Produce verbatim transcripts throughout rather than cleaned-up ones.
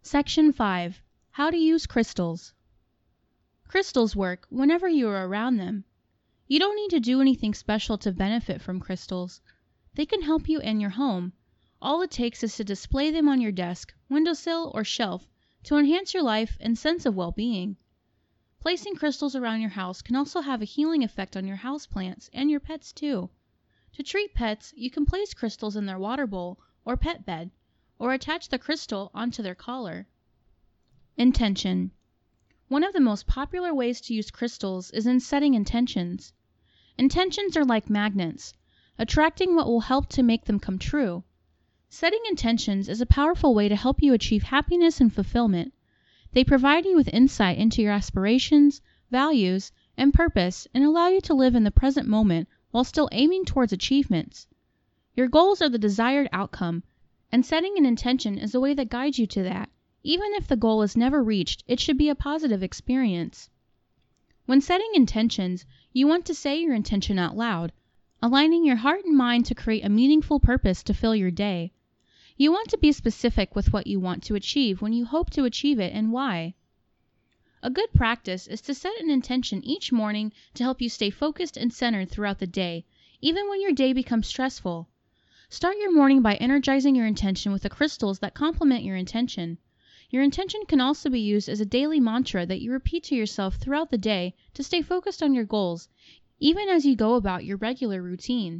Section five. How to use crystals. Crystals work whenever you are around them. You don't need to do anything special to benefit from crystals. They can help you in your home. All it takes is to display them on your desk, windowsill, or shelf to enhance your life and sense of well-being. Placing crystals around your house can also have a healing effect on your houseplants and your pets too. To treat pets, you can place crystals in their water bowl or pet bed, or attach the crystal onto their collar. Intention. One of the most popular ways to use crystals is in setting intentions. Intentions are like magnets, attracting what will help to make them come true. Setting intentions is a powerful way to help you achieve happiness and fulfillment. They provide you with insight into your aspirations, values, and purpose, and allow you to live in the present moment while still aiming towards achievements. Your goals are the desired outcome, and setting an intention is a way that guides you to that. Even if the goal is never reached, it should be a positive experience. When setting intentions, you want to say your intention out loud, aligning your heart and mind to create a meaningful purpose to fill your day. You want to be specific with what you want to achieve when you hope to achieve it and why. A good practice is to set an intention each morning to help you stay focused and centered throughout the day, even when your day becomes stressful. Start your morning by energizing your intention with the crystals that complement your intention. Your intention can also be used as a daily mantra that you repeat to yourself throughout the day to stay focused on your goals, even as you go about your regular routine.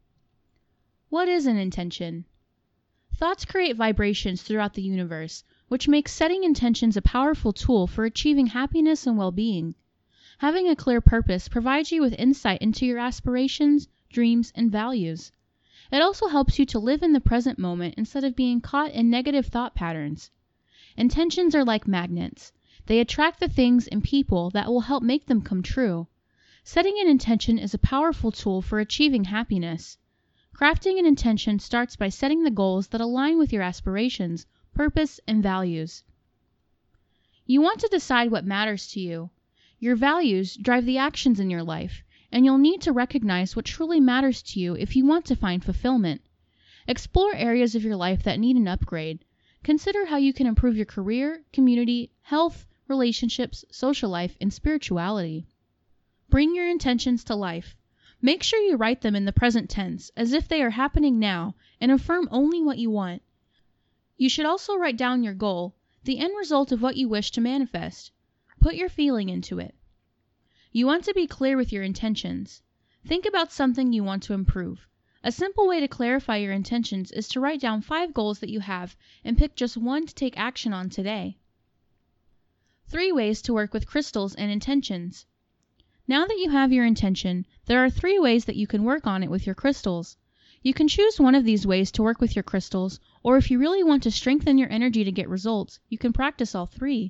What is an intention? Thoughts create vibrations throughout the universe, which makes setting intentions a powerful tool for achieving happiness and well-being. Having a clear purpose provides you with insight into your aspirations, dreams, and values. It also helps you to live in the present moment instead of being caught in negative thought patterns. Intentions are like magnets. They attract the things and people that will help make them come true. Setting an intention is a powerful tool for achieving happiness. Crafting an intention starts by setting the goals that align with your aspirations, purpose, and values. You want to decide what matters to you. Your values drive the actions in your life, and you'll need to recognize what truly matters to you if you want to find fulfillment. Explore areas of your life that need an upgrade. Consider how you can improve your career, community, health, relationships, social life, and spirituality. Bring your intentions to life. Make sure you write them in the present tense, as if they are happening now, and affirm only what you want. You should also write down your goal, the end result of what you wish to manifest. Put your feeling into it. You want to be clear with your intentions. Think about something you want to improve. A simple way to clarify your intentions is to write down five goals that you have and pick just one to take action on today. Three ways to work with crystals and intentions. Now that you have your intention, there are three ways that you can work on it with your crystals. You can choose one of these ways to work with your crystals, or if you really want to strengthen your energy to get results, you can practice all three.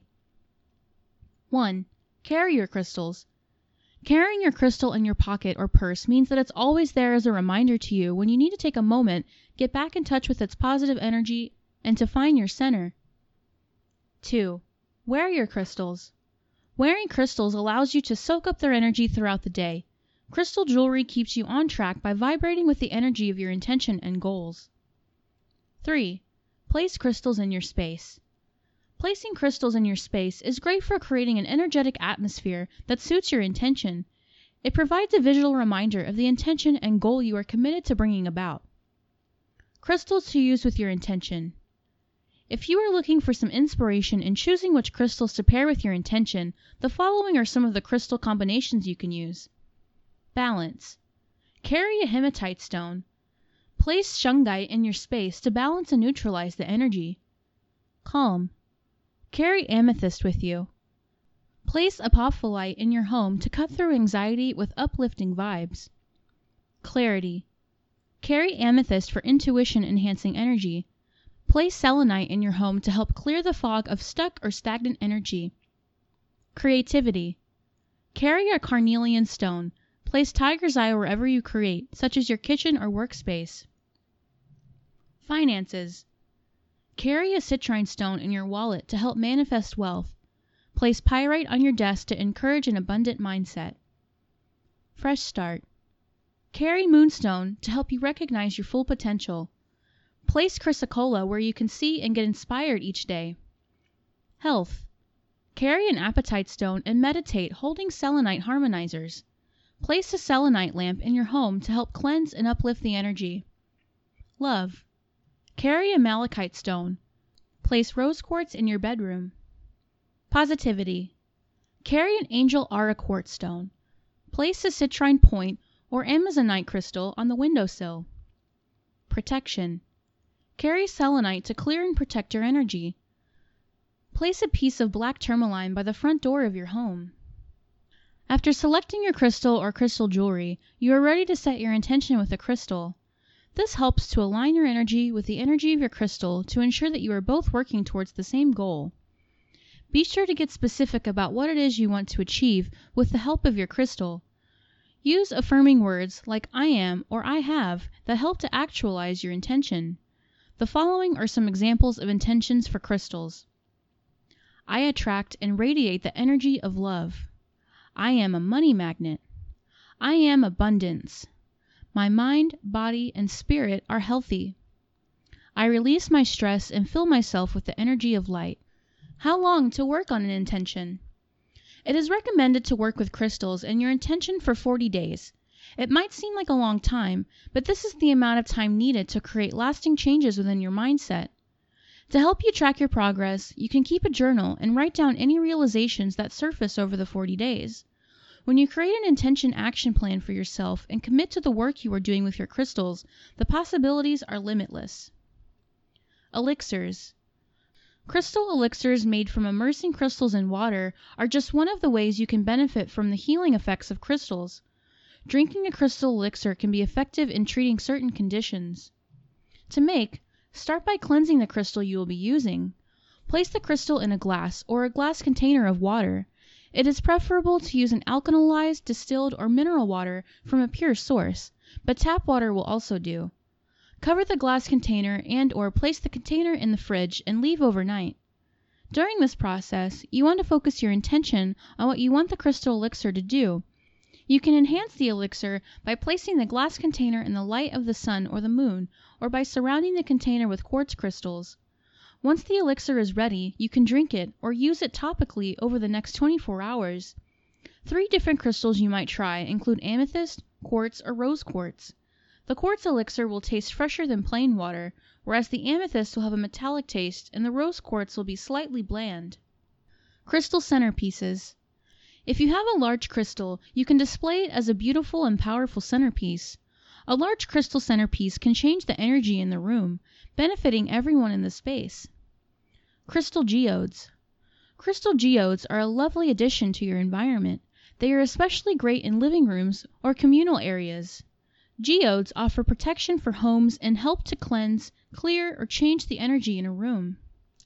one. Carry your crystals. Carrying your crystal in your pocket or purse means that it's always there as a reminder to you when you need to take a moment, get back in touch with its positive energy, and to find your center. two. Wear your crystals. Wearing crystals allows you to soak up their energy throughout the day. Crystal jewelry keeps you on track by vibrating with the energy of your intention and goals. three. Place crystals in your space. Placing crystals in your space is great for creating an energetic atmosphere that suits your intention. It provides a visual reminder of the intention and goal you are committed to bringing about. Crystals to use with your intention. If you are looking for some inspiration in choosing which crystals to pair with your intention, the following are some of the crystal combinations you can use. Balance. Carry a hematite stone. Place shungite in your space to balance and neutralize the energy. Calm. Carry amethyst with you. Place apophyllite in your home to cut through anxiety with uplifting vibes. Clarity. Carry amethyst for intuition-enhancing energy. Place selenite in your home to help clear the fog of stuck or stagnant energy. Creativity. Carry a carnelian stone. Place tiger's eye wherever you create, such as your kitchen or workspace. Finances. Carry a citrine stone in your wallet to help manifest wealth. Place pyrite on your desk to encourage an abundant mindset. Fresh start. Carry moonstone to help you recognize your full potential. Place chrysocolla where you can see and get inspired each day. Health. Carry an apatite stone and meditate holding selenite harmonizers. Place a selenite lamp in your home to help cleanse and uplift the energy. Love. Carry a malachite stone. Place rose quartz in your bedroom. Positivity. Carry an angel aura quartz stone. Place a citrine point or amazonite crystal on the windowsill. Protection. Carry selenite to clear and protect your energy. Place a piece of black tourmaline by the front door of your home. After selecting your crystal or crystal jewelry, you are ready to set your intention with the crystal. This helps to align your energy with the energy of your crystal to ensure that you are both working towards the same goal. Be sure to get specific about what it is you want to achieve with the help of your crystal. Use affirming words like I am or I have that help to actualize your intention. The following are some examples of intentions for crystals. I attract and radiate the energy of love. I am a money magnet. I am abundance. My mind, body, and spirit are healthy. I release my stress and fill myself with the energy of light. How long to work on an intention? It is recommended to work with crystals and your intention for forty days. It might seem like a long time, but this is the amount of time needed to create lasting changes within your mindset. To help you track your progress, you can keep a journal and write down any realizations that surface over the forty days. When you create an intention action plan for yourself and commit to the work you are doing with your crystals, the possibilities are limitless. Elixirs. Crystal elixirs made from immersing crystals in water are just one of the ways you can benefit from the healing effects of crystals. Drinking a crystal elixir can be effective in treating certain conditions. To make, start by cleansing the crystal you will be using. Place the crystal in a glass or a glass container of water. It is preferable to use an alkalized, distilled, or mineral water from a pure source, but tap water will also do. Cover the glass container and or place the container in the fridge and leave overnight. During this process, you want to focus your intention on what you want the crystal elixir to do. You can enhance the elixir by placing the glass container in the light of the sun or the moon, or by surrounding the container with quartz crystals. Once the elixir is ready, you can drink it or use it topically over the next twenty-four hours. Three different crystals you might try include amethyst, quartz, or rose quartz. The quartz elixir will taste fresher than plain water, whereas the amethyst will have a metallic taste and the rose quartz will be slightly bland. Crystal centerpieces. If you have a large crystal, you can display it as a beautiful and powerful centerpiece. A large crystal centerpiece can change the energy in the room, benefiting everyone in the space. Crystal geodes. Crystal geodes are a lovely addition to your environment. They are especially great in living rooms or communal areas. Geodes offer protection for homes and help to cleanse, clear, or change the energy in a room.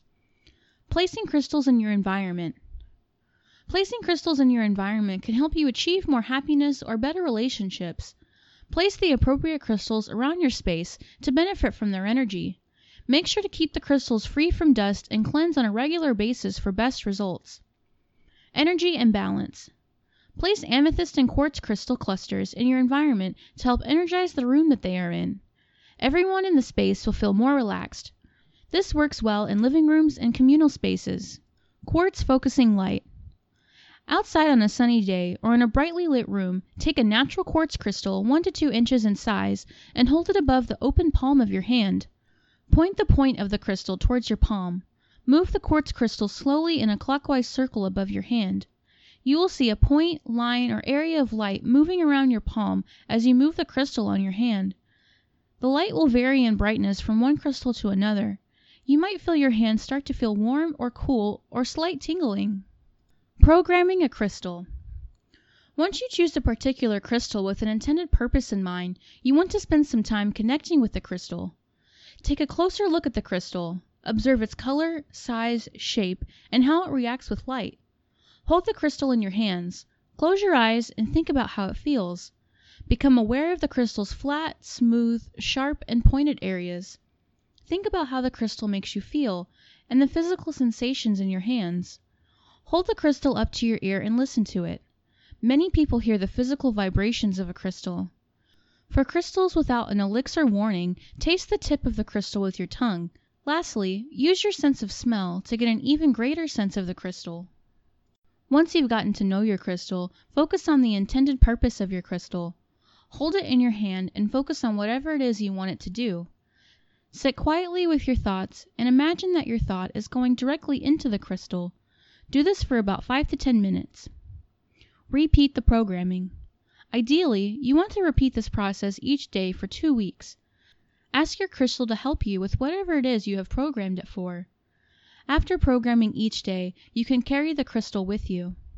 Placing crystals in your environment. Placing crystals in your environment can help you achieve more happiness or better relationships. Place the appropriate crystals around your space to benefit from their energy. Make sure to keep the crystals free from dust and cleanse on a regular basis for best results. Energy and balance. Place amethyst and quartz crystal clusters in your environment to help energize the room that they are in. Everyone in the space will feel more relaxed. This works well in living rooms and communal spaces. Quartz focusing light. Outside on a sunny day or in a brightly lit room, take a natural quartz crystal one to two inches in size and hold it above the open palm of your hand. Point the point of the crystal towards your palm. Move the quartz crystal slowly in a clockwise circle above your hand. You will see a point, line, or area of light moving around your palm as you move the crystal on your hand. The light will vary in brightness from one crystal to another. You might feel your hand start to feel warm or cool or slight tingling. Programming a crystal. Once you choose a particular crystal with an intended purpose in mind, you want to spend some time connecting with the crystal. Take a closer look at the crystal. Observe its color, size, shape, and how it reacts with light. Hold the crystal in your hands. Close your eyes and think about how it feels. Become aware of the crystal's flat, smooth, sharp, and pointed areas. Think about how the crystal makes you feel and the physical sensations in your hands. Hold the crystal up to your ear and listen to it. Many people hear the physical vibrations of a crystal. For crystals without an elixir warning, taste the tip of the crystal with your tongue. Lastly, use your sense of smell to get an even greater sense of the crystal. Once you've gotten to know your crystal, focus on the intended purpose of your crystal. Hold it in your hand and focus on whatever it is you want it to do. Sit quietly with your thoughts and imagine that your thought is going directly into the crystal. Do this for about five to ten minutes. Repeat the programming. Ideally, you want to repeat this process each day for two weeks. Ask your crystal to help you with whatever it is you have programmed it for. After programming each day, you can carry the crystal with you.